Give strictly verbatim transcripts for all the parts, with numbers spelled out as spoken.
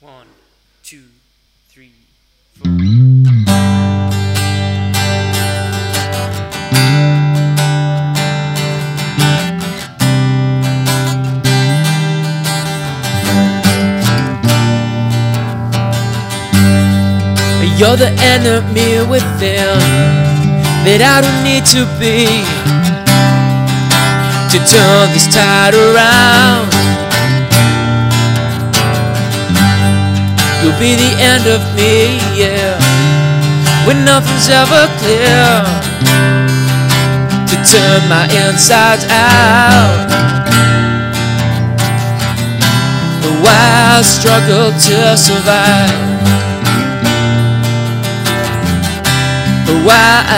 One, two, three, four. You're the enemy within that I don't need to be to turn this tide around. You'll be the end of me, yeah, when nothing's ever clear to turn my insides out. Why I struggle to survive? Why?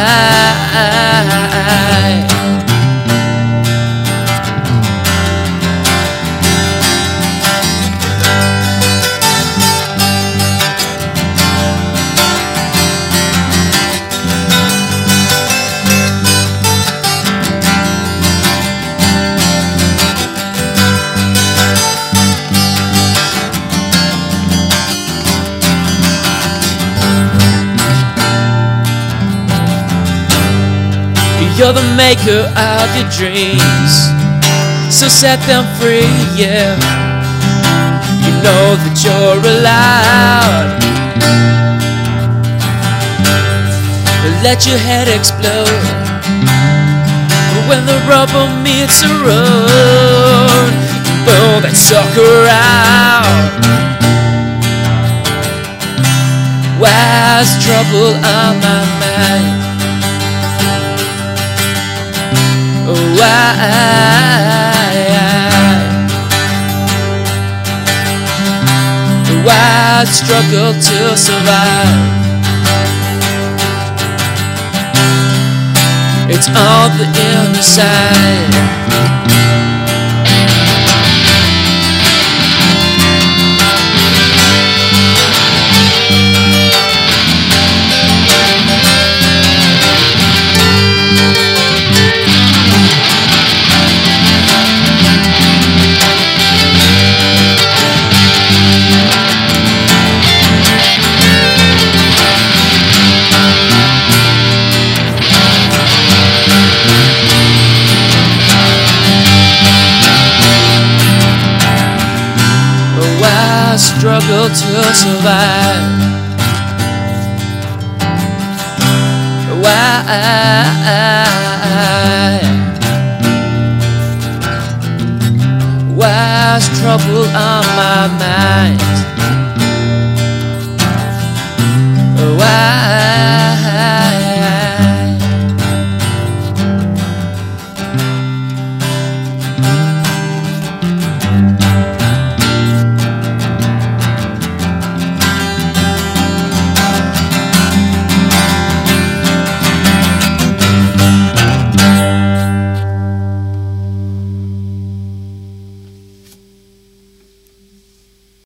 You're the maker of your dreams, so set them free, yeah. You know that you're allowed to let your head explode when the rubber meets the road. Blow that sucker out. Why's trouble on my mind? Why? Why struggle to survive? It's on the inner side. Struggle to survive. Why? Why's trouble on my mind?